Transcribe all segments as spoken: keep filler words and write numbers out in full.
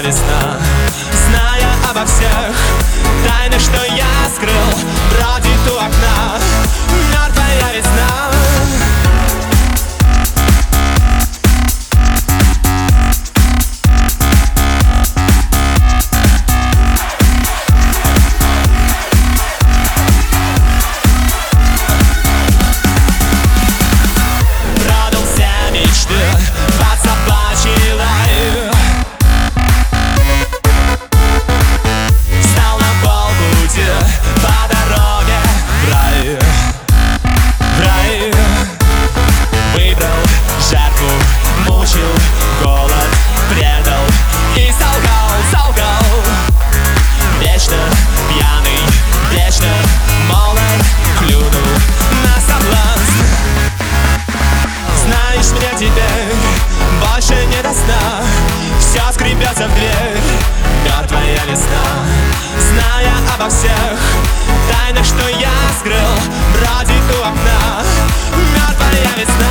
весна, зная обо всех тайнах, что я скрыл, бродит у окна мертвая весна. Теперь больше не до сна, все скребется в дверь, мертвая весна, зная обо всех тайнах, что я скрыл, бродит у окна мертвая весна.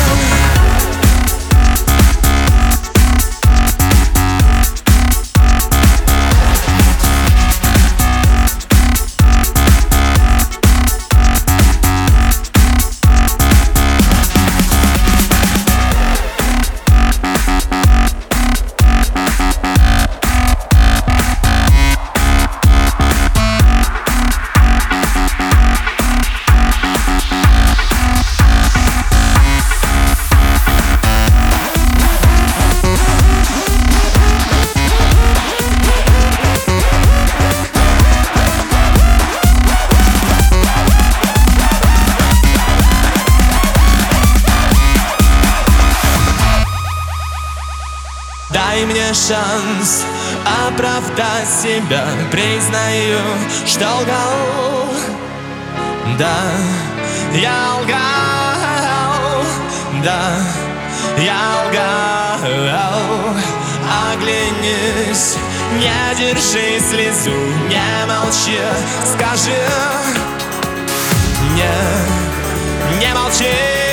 Дай мне шанс оправдать себя, признаю, что лгал. Да, я лгал, да, я лгал. Оглянись, не держи слезу, не молчи, скажи. Не, не молчи,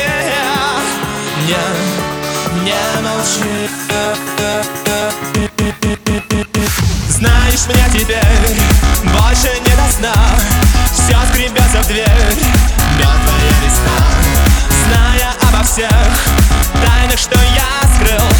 не, не молчи. Знаешь, меня теперь больше не до сна, все скребется в дверь, мертвая весна, зная обо всех тайнах, что я скрыл,